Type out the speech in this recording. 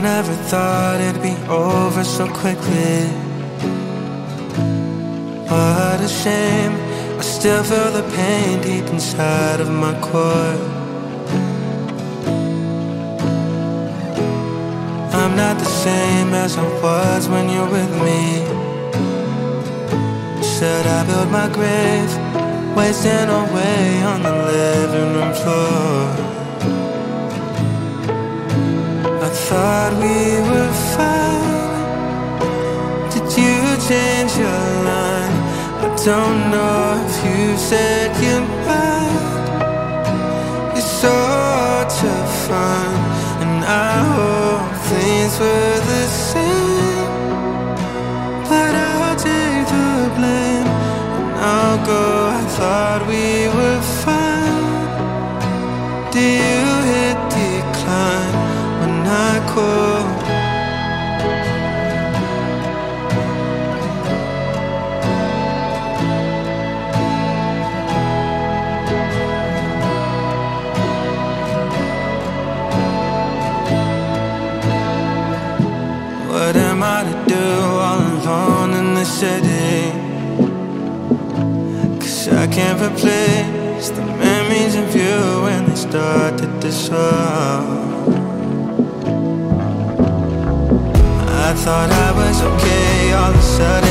never thought it'd be over so quickly. What a shame, I still feel the pain deep inside of my core. I'm not the same as I was when you're with me. Should I build my grave, wasting away on the living room floor? I thought we were fine. Did you change your line? I don't know if you said goodbye. You're so hard to find, and I hope things were the same. But I'll take the blame, and I'll go. I thought we were fine. Do you hit decline when I call? What am I to do all alone in the city? 'Cause I can't replace the memories of you when they start to dissolve. I thought I was okay, all of a sudden